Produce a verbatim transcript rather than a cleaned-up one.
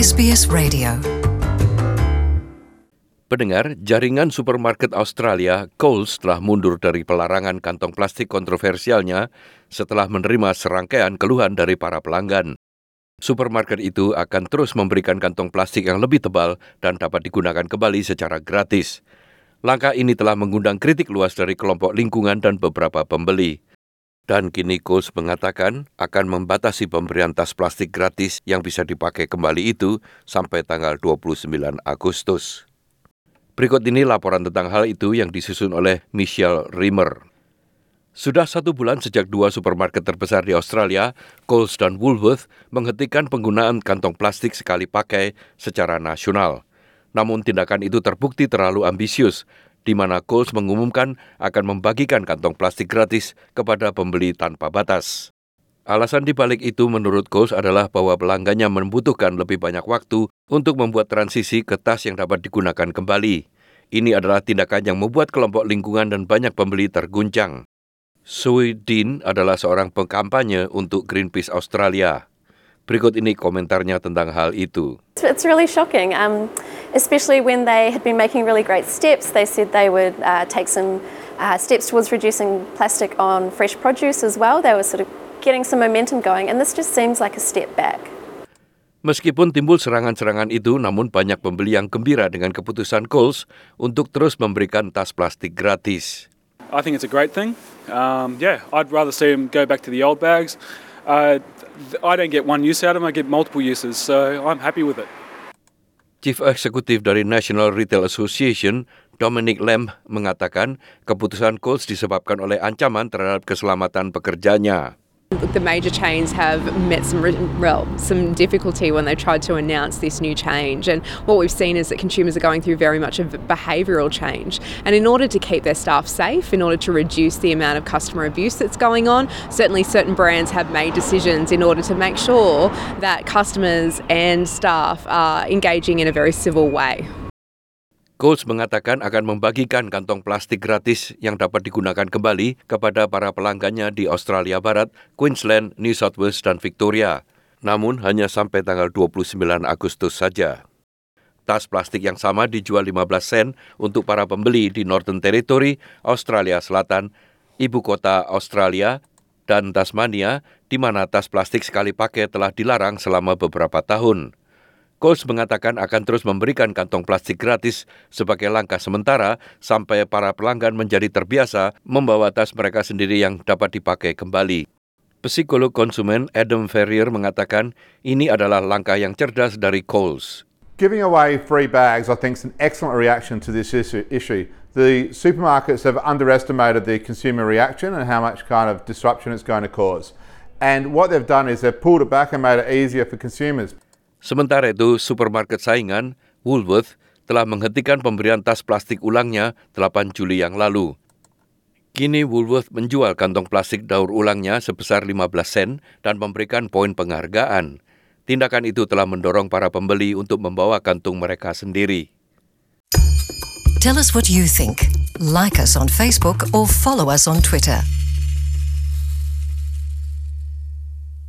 S B S Radio. Pendengar, jaringan supermarket Australia, Coles, telah mundur dari pelarangan kantong plastik kontroversialnya setelah menerima serangkaian keluhan dari para pelanggan. Supermarket itu akan terus memberikan kantong plastik yang lebih tebal dan dapat digunakan kembali secara gratis. Langkah ini telah mengundang kritik luas dari kelompok lingkungan dan beberapa pembeli. Dan kini Coles mengatakan akan membatasi pemberian tas plastik gratis yang bisa dipakai kembali itu sampai tanggal dua puluh sembilan Agustus. Berikut ini laporan tentang hal itu yang disusun oleh Michelle Rimmer. Sudah satu bulan sejak dua supermarket terbesar di Australia, Coles dan Woolworths, menghentikan penggunaan kantong plastik sekali pakai secara nasional. Namun tindakan itu terbukti terlalu ambisius, di mana Coles mengumumkan akan membagikan kantong plastik gratis kepada pembeli tanpa batas. Alasan dibalik itu menurut Coles adalah bahwa pelanggannya membutuhkan lebih banyak waktu untuk membuat transisi ke tas yang dapat digunakan kembali. Ini adalah tindakan yang membuat kelompok lingkungan dan banyak pembeli terguncang. Sue Dean adalah seorang pengkampanye untuk Greenpeace Australia. Berikut ini komentarnya tentang hal itu. It's really shocking, um, especially when they had been making really great steps. They said they would uh, take some uh, steps towards reducing plastic on fresh produce as well. They were sort of getting some momentum going, and this just seems like a step back. Meskipun timbul serangan-serangan itu, namun banyak pembeli yang gembira dengan keputusan Coles untuk terus memberikan tas plastik gratis. I think it's a great thing. Um, yeah, I'd rather see them go back to the old bags. Uh, I don't get one use out of them, I get multiple uses, so I'm happy with it. Chief Executive dari National Retail Association, Dominic Lamb, mengatakan keputusan Coles disebabkan oleh ancaman terhadap keselamatan pekerjanya. The major chains have met some well, some difficulty when they tried to announce this new change, and what we've seen is that consumers are going through very much a behavioural change, and in order to keep their staff safe, in order to reduce the amount of customer abuse that's going on, certainly certain brands have made decisions in order to make sure that customers and staff are engaging in a very civil way. Coles mengatakan akan membagikan kantong plastik gratis yang dapat digunakan kembali kepada para pelanggannya di Australia Barat, Queensland, New South Wales, dan Victoria. Namun hanya sampai tanggal dua puluh sembilan Agustus saja. Tas plastik yang sama dijual lima belas sen untuk para pembeli di Northern Territory, Australia Selatan, ibu kota Australia, dan Tasmania, di mana tas plastik sekali pakai telah dilarang selama beberapa tahun. Coles mengatakan akan terus memberikan kantong plastik gratis sebagai langkah sementara sampai para pelanggan menjadi terbiasa membawa tas mereka sendiri yang dapat dipakai kembali. Psikolog konsumen Adam Ferrier mengatakan ini adalah langkah yang cerdas dari Coles. Giving away free bags, I think, is an excellent reaction to this issue. The supermarkets have underestimated the consumer reaction and how much kind of disruption it's going to cause. And what they've done is they've pulled it back and made it easier for consumers. Sementara itu, supermarket saingan, Woolworths, telah menghentikan pemberian tas plastik ulangnya delapan Juli yang lalu. Kini Woolworths menjual kantong plastik daur ulangnya sebesar lima belas sen dan memberikan poin penghargaan. Tindakan itu telah mendorong para pembeli untuk membawa kantung mereka sendiri. Tell us what you think. Like us on Facebook or follow us on Twitter.